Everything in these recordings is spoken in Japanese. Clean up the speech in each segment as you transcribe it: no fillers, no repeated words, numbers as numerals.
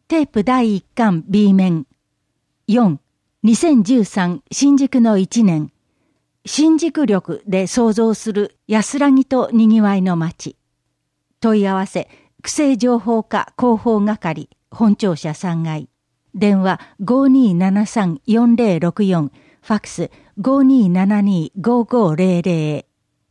テープ第1巻 B 面。4、2013新宿の1年。新宿力で創造する安らぎとにぎわいの街。問い合わせ、区政情報課広報係、本庁舎3階。電話 5273-4064、ファックス 5272-5500。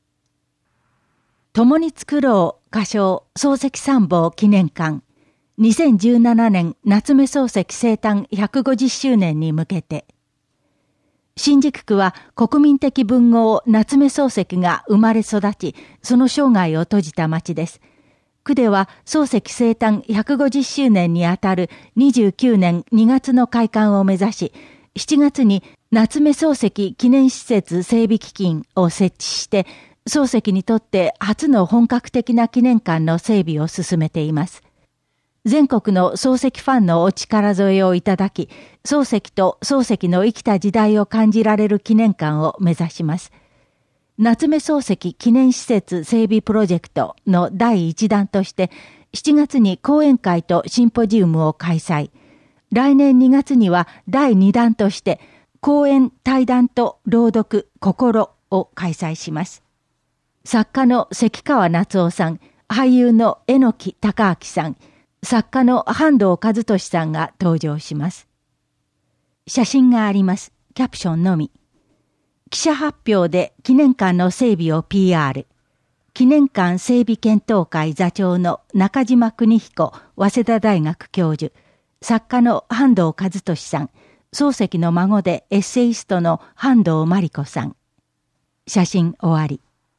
共に作ろう歌唱漱石参謀記念館。2017年夏目漱石生誕150周年に向けて。新宿区は国民的文豪夏目漱石が生まれ育ち、その生涯を閉じた町です。区では漱石生誕150周年にあたる29年2月の開館を目指し、7月に夏目漱石記念施設整備基金を設置して、漱石にとって初の本格的な記念館の整備を進めています。全国の漱石ファンのお力添えをいただき、漱石と漱石の生きた時代を感じられる記念館を目指します。夏目漱石記念施設整備プロジェクトの第1弾として、7月に講演会とシンポジウムを開催。来年2月には第2弾として、講演対談と朗読心を開催します。作家の関川夏夫さん、俳優の榎木孝明さん、作家の半藤和俊さんが登場します。写真があります。キャプションのみ。記者発表で記念館の整備を PR。記念館整備検討会座長の中島邦彦早稲田大学教授。作家の半藤和俊さん。漱石の孫でエッセイストの半藤真理子さん。写真終わり。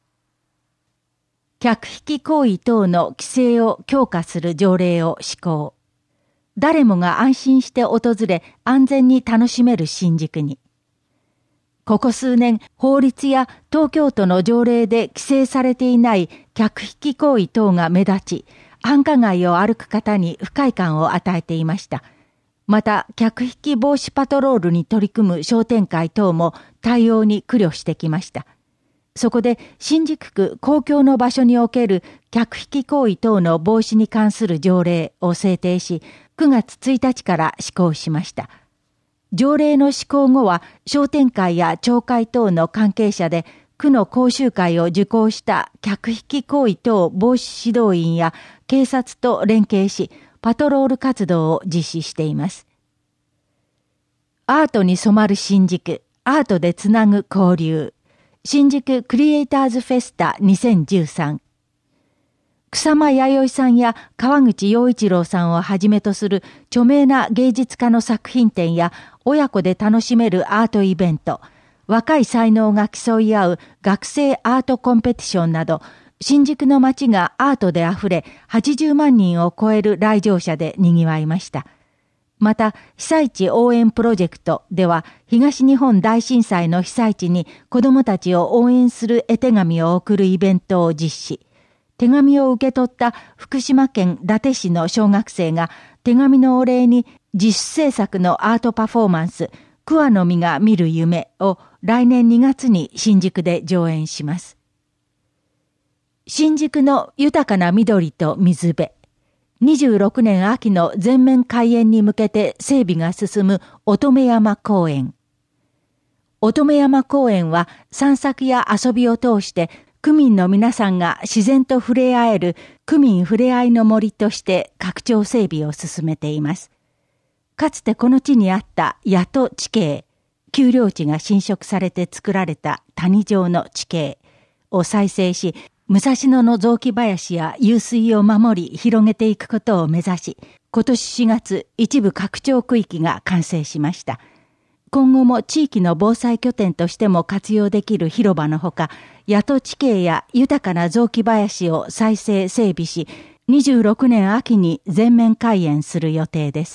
客引き行為等の規制を強化する条例を施行。誰もが安心して訪れ安全に楽しめる新宿に。ここ数年、法律や東京都の条例で規制されていない客引き行為等が目立ち、繁華街を歩く方に不快感を与えていました。また、客引き防止パトロールに取り組む商店会等も対応に苦慮してきました。そこで、新宿区公共の場所における客引き行為等の防止に関する条例を制定し、9月1日から施行しました。条例の施行後は、商店会や町会等の関係者で、区の講習会を受講した客引き行為等防止指導員や警察と連携し、パトロール活動を実施しています。アートに染まる新宿、アートでつなぐ交流。新宿クリエイターズフェスタ2013。草間彌生さんや川口洋一郎さんをはじめとする著名な芸術家の作品展や親子で楽しめるアートイベント、若い才能が競い合う学生アートコンペティションなど、新宿の街がアートであふれ80万人を超える来場者で賑わいました。また、被災地応援プロジェクトでは、東日本大震災の被災地に子どもたちを応援する絵手紙を送るイベントを実施。手紙を受け取った福島県伊達市の小学生が手紙のお礼に自主制作のアートパフォーマンス、桑の実が見る夢を来年2月に新宿で上演します。新宿の豊かな緑と水辺。26年秋の全面開園に向けて整備が進む乙女山公園。乙女山公園は散策や遊びを通して区民の皆さんが自然と触れ合える区民ふれあいの森として拡張整備を進めています。かつてこの地にあった谷戸地形、丘陵地が侵食されて作られた谷状の地形を再生し、武蔵野の雑木林や湧水を守り広げていくことを目指し、今年4月一部拡張区域が完成しました。今後も地域の防災拠点としても活用できる広場のほか、谷戸地形や豊かな雑木林を再生整備し、26年秋に全面開園する予定です。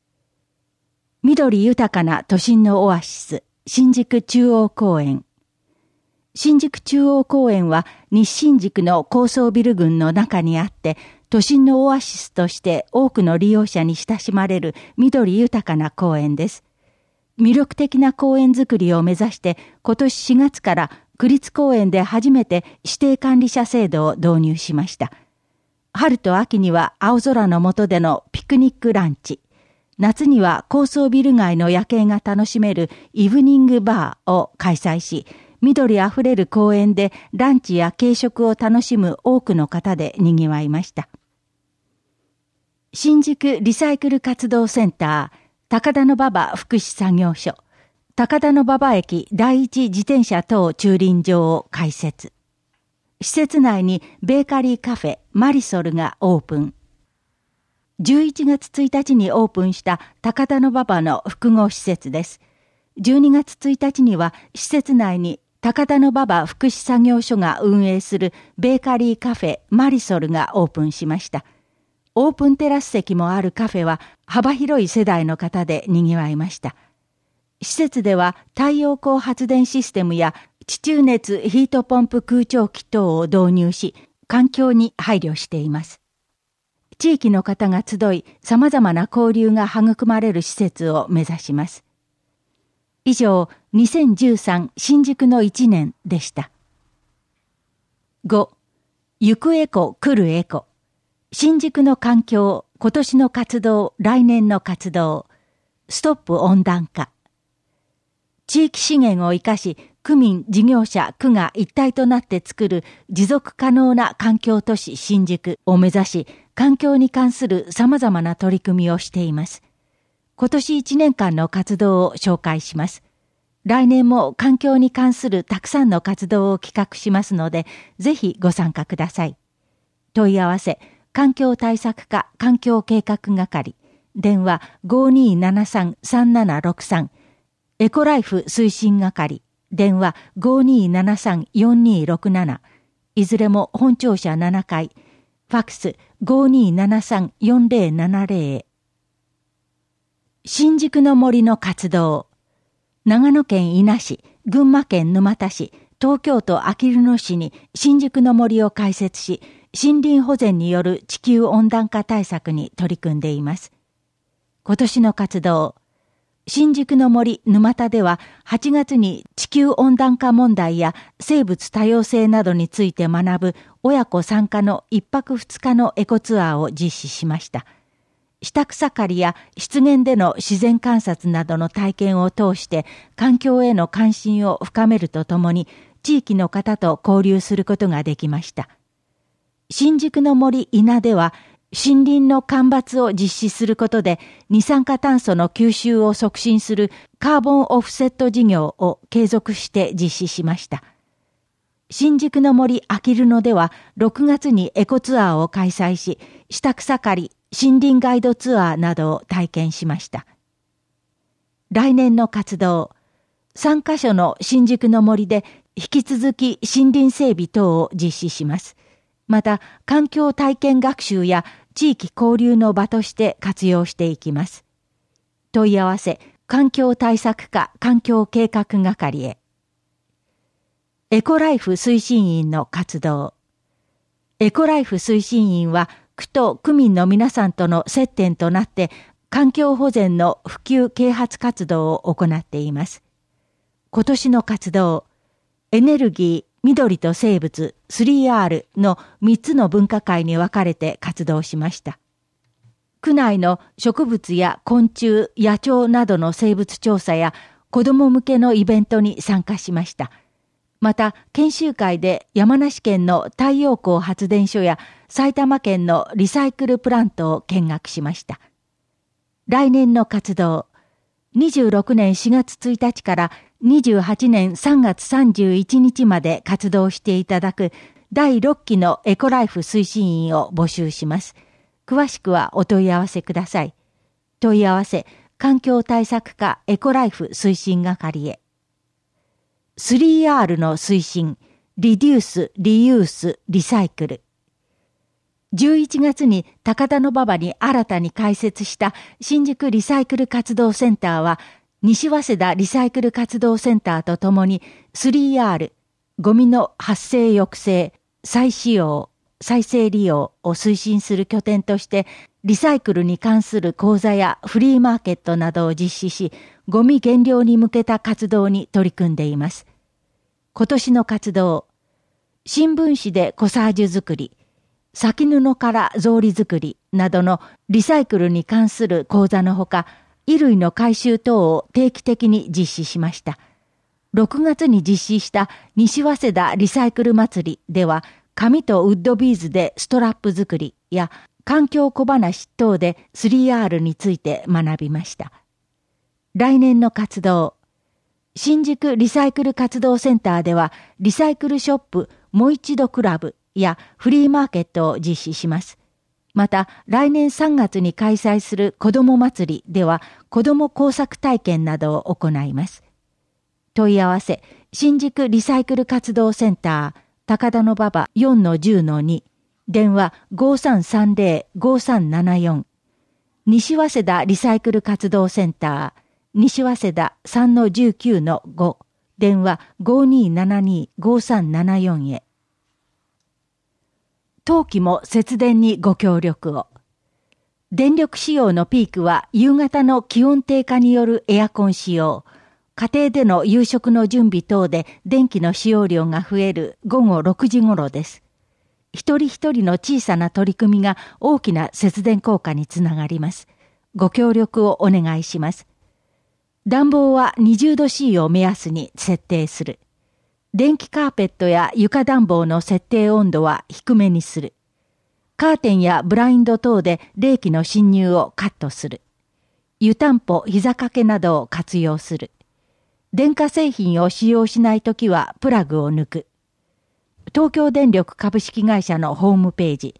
緑豊かな都心のオアシス、新宿中央公園。新宿中央公園は西新宿の高層ビル群の中にあって、都心のオアシスとして多くの利用者に親しまれる緑豊かな公園です。魅力的な公園づくりを目指して今年4月から区立公園で初めて指定管理者制度を導入しました。 春と秋には青空の下でのピクニックランチ、夏には高層ビル街の夜景が楽しめるイブニングバーを開催し、緑あふれる公園でランチや軽食を楽しむ多くの方で賑わいました。新宿リサイクル活動センター、高田馬場福祉作業所、高田馬場駅第一自転車等駐輪場を開設。施設内にベーカリーカフェマリソルがオープン。11月1日にオープンした高田馬場の複合施設です。12月1日には施設内に高田馬場福祉作業所が運営するベーカリーカフェマリソルがオープンしました。オープンテラス席もあるカフェは幅広い世代の方で賑わいました。施設では太陽光発電システムや地中熱ヒートポンプ空調機等を導入し、環境に配慮しています。地域の方が集い、様々な交流が育まれる施設を目指します。以上、2013新宿の1年でした。5、行くエコ、来るエコ。新宿の環境、今年の活動、来年の活動。ストップ温暖化。地域資源を生かし、区民、事業者、区が一体となって作る持続可能な環境都市新宿を目指し、環境に関する様々な取り組みをしています。今年1年間の活動を紹介します。来年も環境に関するたくさんの活動を企画しますので、ぜひご参加ください。問い合わせ、環境対策課環境計画係、電話 5273-3763、エコライフ推進係、電話 5273-4267、いずれも本庁舎7階、ファックス 5273-4070 へ。新宿の森の活動。長野県伊那市、群馬県沼田市、東京都あきる野市に新宿の森を開設し、森林保全による地球温暖化対策に取り組んでいます。今年の活動。新宿の森沼田では8月に地球温暖化問題や生物多様性などについて学ぶ親子参加の1泊2日のエコツアーを実施しました。下草刈りや湿原での自然観察などの体験を通して環境への関心を深めるとともに地域の方と交流することができました。新宿の森稲では森林の間伐を実施することで二酸化炭素の吸収を促進するカーボンオフセット事業を継続して実施しました。新宿の森あきる野では6月にエコツアーを開催し、下草刈り、森林ガイドツアーなどを体験しました。来年の活動、3カ所の新宿の森で引き続き森林整備等を実施します。また、環境体験学習や地域交流の場として活用していきます。問い合わせ、環境対策課環境計画係へ。エコライフ推進員の活動。エコライフ推進員は、区と区民の皆さんとの接点となって、環境保全の普及啓発活動を行っています。今年の活動、エネルギー、緑と生物 3R の3つの分科会に分かれて活動しました。区内の植物や昆虫、野鳥などの生物調査や子ども向けのイベントに参加しました。また、研修会で山梨県の太陽光発電所や埼玉県のリサイクルプラントを見学しました。来年の活動、26年4月1日から28年3月31日まで活動していただく第6期のエコライフ推進員を募集します。詳しくはお問い合わせください。問い合わせ、環境対策課エコライフ推進係へ。3R の推進、リデュース、リユース、リサイクル。11月に高田馬場に新たに開設した新宿リサイクル活動センターは、西早稲田リサイクル活動センターとともに 3R、ゴミの発生抑制、再使用、再生利用を推進する拠点として、リサイクルに関する講座やフリーマーケットなどを実施し、ゴミ減量に向けた活動に取り組んでいます。今年の活動、新聞紙でコサージュ作り、 先布から草履作りなどのリサイクルに関する講座のほか、衣類の回収等を定期的に実施しました。6月に実施した西早稲田リサイクル祭りでは、紙とウッドビーズでストラップ作りや環境小話等で 3R について学びました。来年の活動。新宿リサイクル活動センターでは、リサイクルショップもう一度クラブやフリーマーケットを実施します。また、来年3月に開催する子ども祭りでは、子ども工作体験などを行います。問い合わせ、新宿リサイクル活動センター、高田馬場 4-10-2、電話 5330-5374、西早稲田リサイクル活動センター、西早稲田 3-19-5、電話 5272-5374 へ。冬季も節電にご協力を。電力使用のピークは夕方の気温低下によるエアコン使用、家庭での夕食の準備等で電気の使用量が増える午後6時頃です。一人一人の小さな取り組みが大きな節電効果につながります。ご協力をお願いします。暖房は20度 C を目安に設定する。電気カーペットや床暖房の設定温度は低めにする。カーテンやブラインド等で冷気の侵入をカットする。湯たんぽ、膝掛けなどを活用する。電化製品を使用しないときはプラグを抜く。東京電力株式会社のホームページ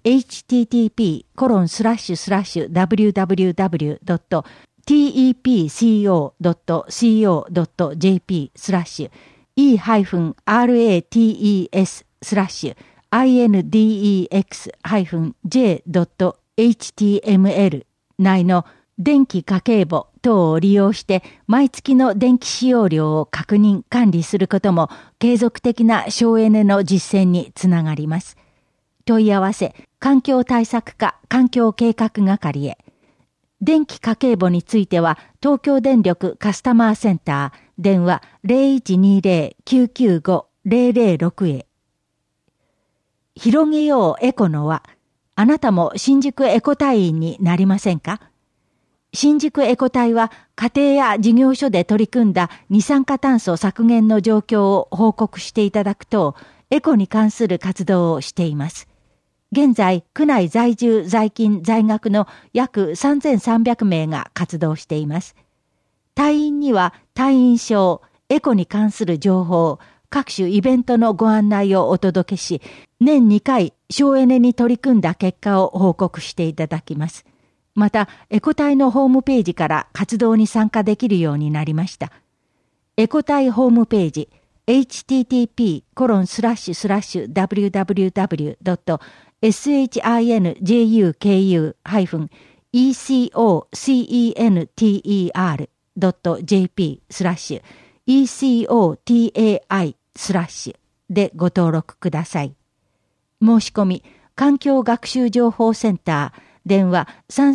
https://www.tepeco.co.jp/e-ratex-j.html 内の電気家計簿等を利用して毎月の電気使用量を確認管理することも継続的な省エネの実践につながります。問い合わせ、環境対策課環境計画係へ。電気家計簿については東京電力カスタマーセンター電話 0120-995-006 へ。広げようエコの輪。あなたも新宿エコ隊員になりませんか？新宿エコ隊は家庭や事業所で取り組んだ二酸化炭素削減の状況を報告していただくと、エコに関する活動をしています。現在、区内在住在勤在学の約3300名が活動しています。隊員には隊員証、エコに関する情報、各種イベントのご案内をお届けし、年2回省エネに取り組んだ結果を報告していただきます。また、エコ隊のホームページから活動に参加できるようになりました。エコ隊ホームページ、http://www.econcentr.jp/ecotai/ でご登録ください。申し込み、環境学習情報センター、電話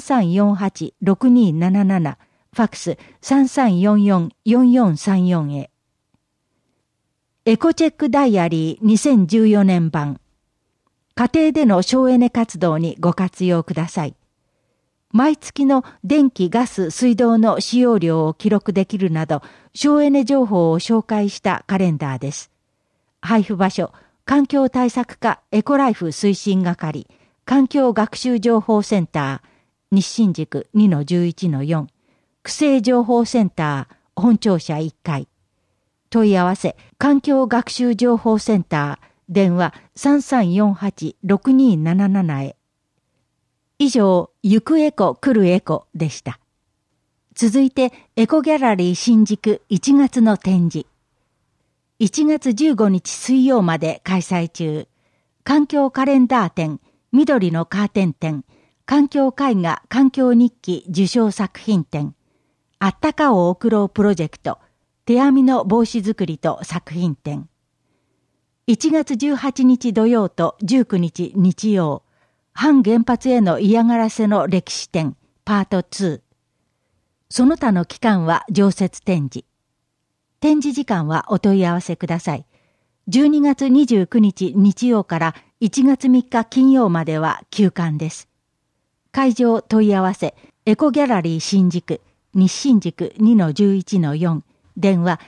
3348-6277、ファックス 3344-4434 へ。エコチェックダイアリー2014年版。家庭での省エネ活動にご活用ください。毎月の電気・ガス・水道の使用量を記録できるなど、省エネ情報を紹介したカレンダーです。配布場所、環境対策課エコライフ推進係、環境学習情報センター、西新宿 2-11-4、区政情報センター、本庁舎1階。問い合わせ、環境学習情報センター、電話 3348-6277 へ。以上、行くエコ来るエコでした。続いて、エコギャラリー新宿1月の展示。1月15日水曜まで開催中。環境カレンダー展、緑のカーテン展、環境絵画環境日記受賞作品展、あったかを送ろうプロジェクト、手編みの帽子作りと作品展。1月18日土曜と19日日曜、反原発への嫌がらせの歴史展、パート2。その他の期間は常設展示。展示時間はお問い合わせください。12月29日日曜から 1月3日金曜までは休館です。会場問い合わせ、エコギャラリー新宿、西新宿 2-11-4、電話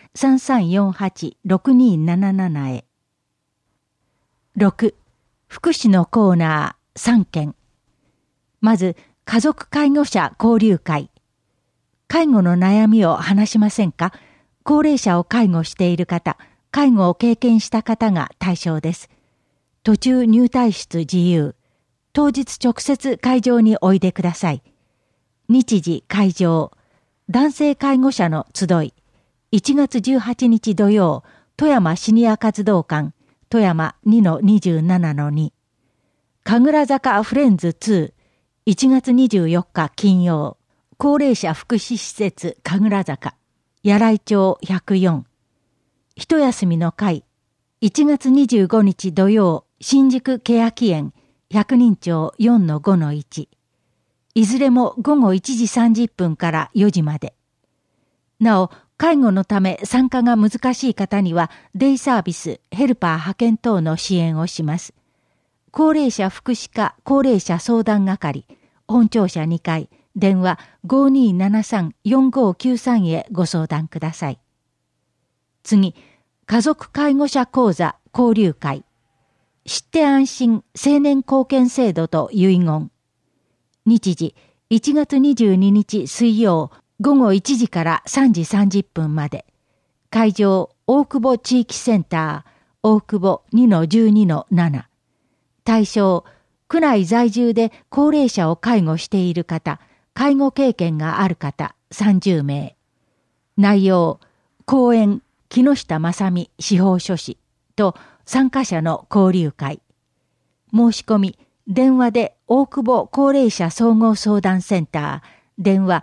3348-6277 へ。6、福祉のコーナー3件。まず、家族介護者交流会。介護の悩みを話しませんか？高齢者を介護している方、介護を経験した方が対象です。途中入退出自由。当日直接会場においでください。日時会場。男性介護者の集い。1月18日土曜、富山シニア活動館、富山 2-27-2。神楽坂フレンズ2。1月24日金曜、高齢者福祉施設神楽坂、柳井町104。一休みの会、1月25日土曜、新宿欅園、百人町 4-5-1。いずれも午後1時30分から4時まで。なお、介護のため参加が難しい方には、デイサービス、ヘルパー派遣等の支援をします。高齢者福祉課高齢者相談係、本庁舎2階、電話 5273-4593 へご相談ください。次、家族介護者講座交流会。知って安心青年貢献制度と遺言。日時、1月22日水曜、午後1時から3時30分まで。会場、大久保地域センター、大久保 2-12-7。対象、区内在住で高齢者を介護している方、介護経験がある方30名。内容、講演、木下正美司法書士と参加者の交流会。申し込み、電話で大久保高齢者総合相談センター、電話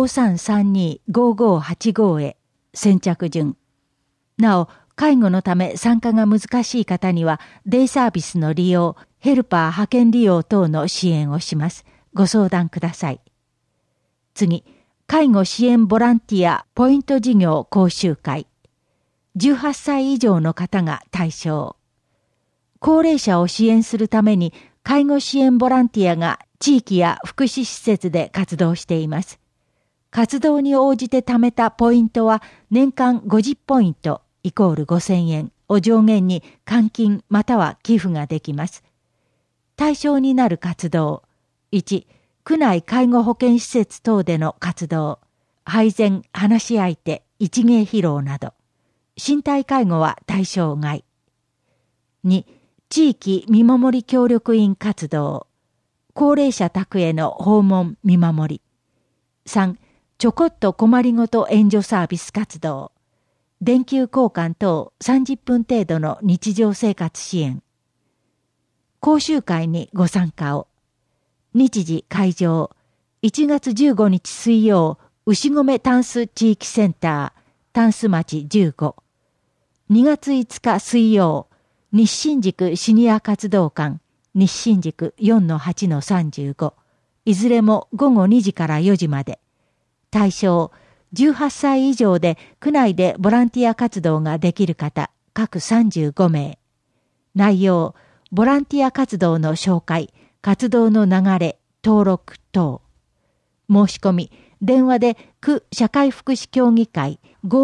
5332-5585 へ、先着順。なお、介護のため参加が難しい方には、デイサービスの利用、ヘルパー派遣利用等の支援をします。ご相談ください。次、介護支援ボランティアポイント事業講習会。18歳以上の方が対象。高齢者を支援するために、介護支援ボランティアが地域や福祉施設で活動しています。活動に応じて貯めたポイントは年間50ポイントイコール5000円を上限に換金または寄付ができます。対象になる活動。1、区内介護保健施設等での活動。配膳、話し相手、一芸披露など。身体介護は対象外。2、地域見守り協力員活動。高齢者宅への訪問見守り。3、ちょこっと困りごと援助サービス活動。電球交換等30分程度の日常生活支援。講習会にご参加を。日時会場。1月15日水曜、牛込タンス地域センター、タンス町15。2月5日水曜、西新宿シニア活動館、西新宿 4-8-35。いずれも午後2時から4時まで。対象、18歳以上で区内でボランティア活動ができる方、各35名。内容、ボランティア活動の紹介、活動の流れ、登録等。申し込み、電話で区社会福祉協議会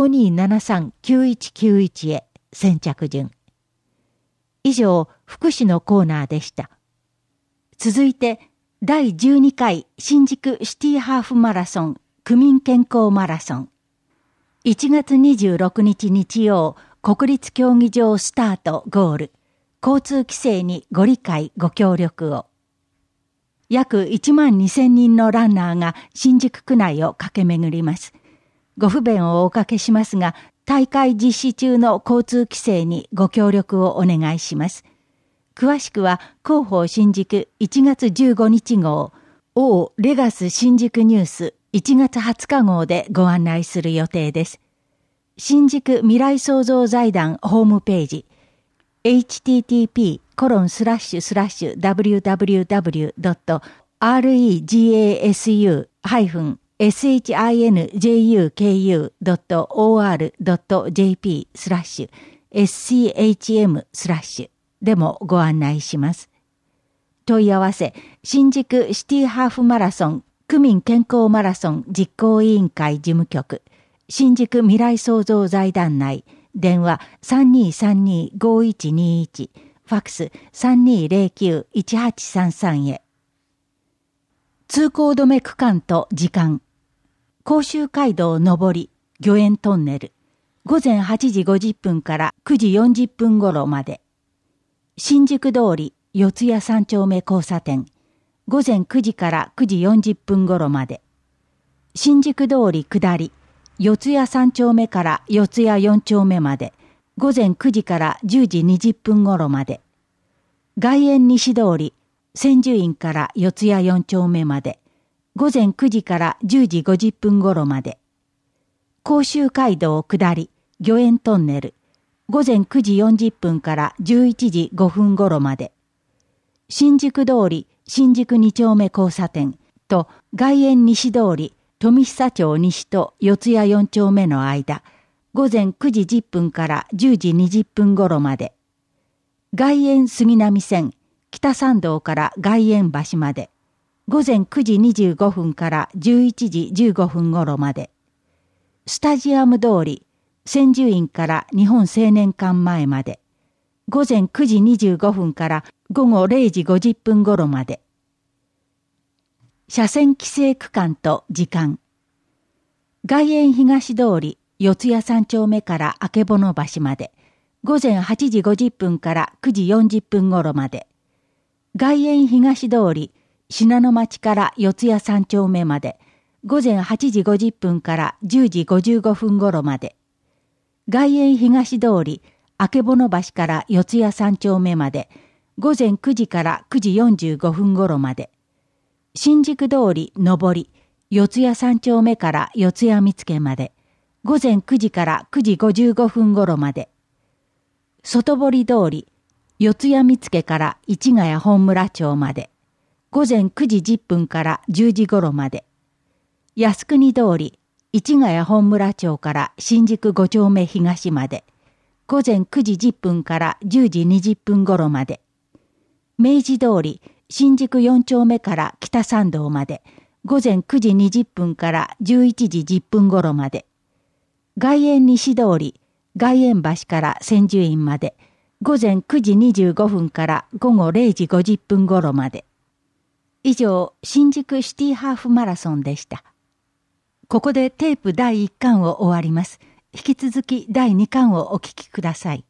5273-9191 へ、先着順。以上、福祉のコーナーでした。続いて、第12回新宿シティハーフマラソン区民健康マラソン。1月26日日曜、国立競技場スタートゴール。交通規制にご理解ご協力を。約12,000人のランナーが新宿区内を駆け巡ります。ご不便をおかけしますが、大会実施中の交通規制にご協力をお願いします。詳しくは広報新宿1月15日号、オーレガス新宿ニュース1月20日号でご案内する予定です。新宿未来創造財団ホームページ、http://www.regasu-shinjuku.or.jp/SCHM/ でもご案内します。問い合わせ、新宿シティハーフマラソン区民健康マラソン実行委員会事務局、新宿未来創造財団内、電話 3232-5121、ファックス 3209-1833 へ。通行止め区間と時間。甲州街道上り、御苑トンネル。午前8時50分から9時40分頃まで。新宿通り、四谷三丁目交差点。午前9時から9時40分頃まで。新宿通り下り、四谷三丁目から四谷四丁目まで。午前9時から10時20分頃まで。外苑西通り、千住院から四谷四丁目まで。午前9時から10時50分頃まで。甲州街道下り、御苑トンネル。午前9時40分から11時5分頃まで。新宿通り、新宿2丁目交差点と外苑西通り、富久町西と四谷4丁目の間、午前9時10分から10時20分頃まで。外苑杉並線、北参道から外苑橋まで、午前9時25分から11時15分頃まで。スタジアム通り、千住院から日本青年館前まで、午前9時25分から午後0時50分頃まで。車線規制区間と時間。外苑東通り、四谷三丁目から曙橋まで、午前8時50分から9時40分頃まで。外苑東通り、信濃町から四谷三丁目まで、午前8時50分から10時55分頃まで。外苑東通り、曙橋から四谷三丁目まで、午前9時から9時45分頃まで。新宿通り上り、四谷三丁目から四谷見附まで、午前9時から9時55分頃まで。外堀通り、四谷見附から市ヶ谷本村町まで、午前9時10分から10時頃まで。靖国通り、市ヶ谷本村町から新宿5丁目東まで、午前9時10分から10時20分頃まで。明治通り、新宿4丁目から北参道まで、午前9時20分から11時10分頃まで。外苑西通り、外苑橋から千住院まで、午前9時25分から午後0時50分頃まで。以上、新宿シティハーフマラソンでした。ここでテープ第1巻を終わります。引き続き第2巻をお聞きください。